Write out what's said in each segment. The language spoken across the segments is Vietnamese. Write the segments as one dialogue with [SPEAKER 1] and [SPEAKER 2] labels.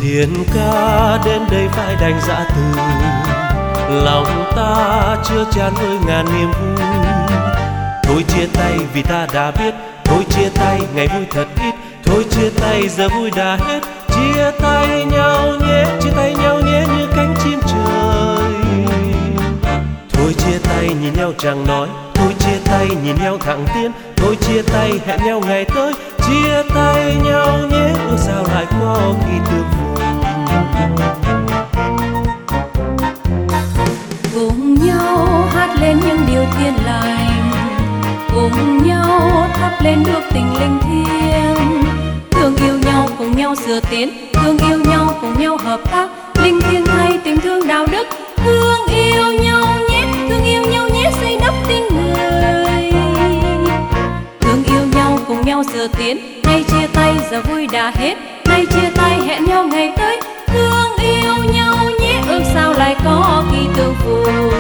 [SPEAKER 1] Hiền ca đến đây phải đành dã từ, lòng ta chưa chan với ngàn niềm vui. Thôi chia tay vì ta đã biết, thôi chia tay ngày vui thật ít, thôi chia tay giờ vui đã hết. Chia tay nhau nhé, chia tay nhau nhé như cánh chim trời. Thôi chia tay nhìn nhau chẳng nói, thôi chia tay nhìn nhau thẳng tiến, thôi chia tay hẹn nhau ngày tới. Chia tay nhau nhé, ước sao lại có khi tương phùng.
[SPEAKER 2] Cùng nhau hát lên những điều thiên lành, cùng nhau thắp lên đuốc tình linh thiêng. Thương yêu nhau cùng nhau sửa tiến, thương yêu nhau cùng nhau hợp tác, linh thiêng hay tình thương đạo đức. Thương yêu nhau nhé, thương yêu nhau nhé, xây đắp tình người. Thương yêu nhau cùng nhau sửa tiến, nay chia tay giờ vui đã hết, nay chia tay hẹn nhau ngày tới. Thương yêu nhau nhé, ước sao lại có khi tương phùng.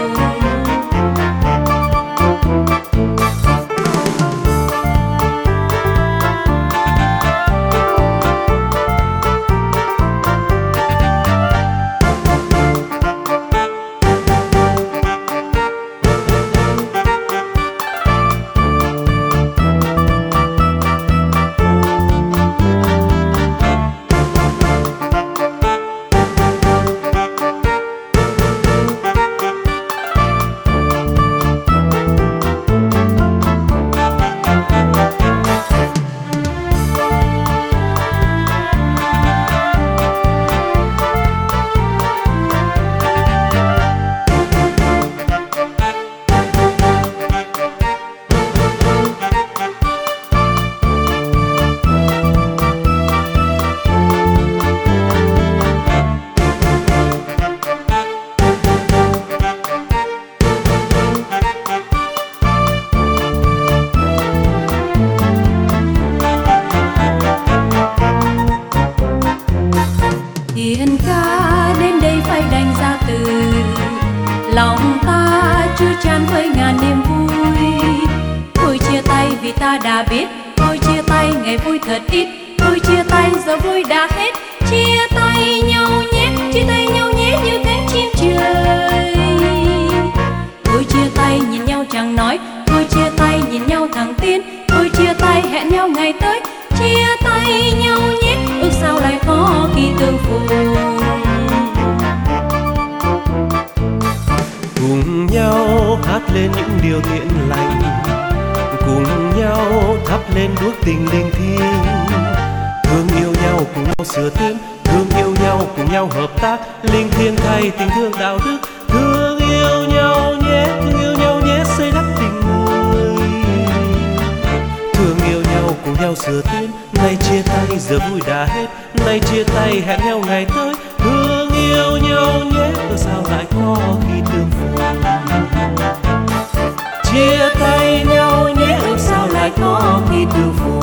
[SPEAKER 2] Hiền ca đến đây phải đành ra từ, lòng ta chưa chan với ngàn niềm vui. Thôi chia tay vì ta đã biết, thôi chia tay ngày vui thật ít, thôi chia tay giờ vui đã hết. Chia tay nhau nhé, chia tay nhau nhé như cánh chim trời. Thôi chia tay nhìn nhau chẳng nói, thôi chia tay nhìn nhau thẳng tiến, thôi chia tay hẹn nhau ngày tới. Chia tay nhau nhé, ước sao lại có khi tương phùng.
[SPEAKER 1] Cùng nhau hát lên những điều thiện lành, cùng nhau thắp lên đuốc tình linh thiêng. Thương yêu nhau cùng nhau sửa tiến, thương yêu nhau cùng nhau hợp tác, linh thiêng thay tình thương đạo đức. Thương yêu nhau nhé, thương yêu nhau nhé, xây đắp tình người. Thương yêu nhau cùng nhau sửa tiến, nay chia tay giờ vui đã hết, nay chia tay hẹn nhau ngày tới. Thương yêu nhau nhé, ước sao lại có khi tương phùng. Chia tay nhau nhé, ước sao lại có khi tương phùng.